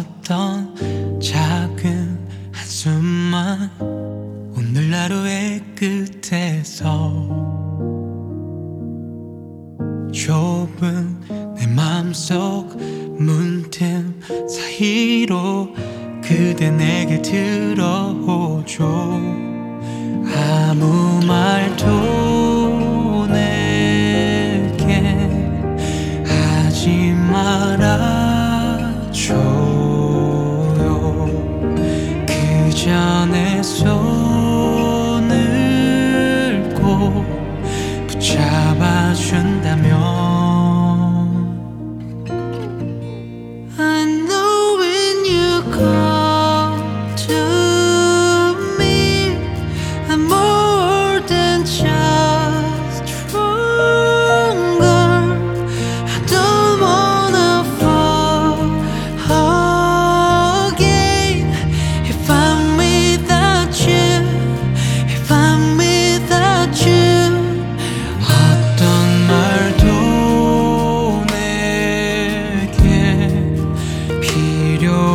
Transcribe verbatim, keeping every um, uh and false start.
쉬었던 작은 한숨만 오늘 하루의 끝에서 좁은 내 맘속 문틈 사이로 그대 내게 들어오죠. 아무 말도 내게 하지 말아줘요. 그 전에 손을 꼭 붙잡아준다면 I know when you come to me I'm more than just stronger. I don't wanna fall again if I'm without you, if I'm without you. 어떤 말도 내게 필요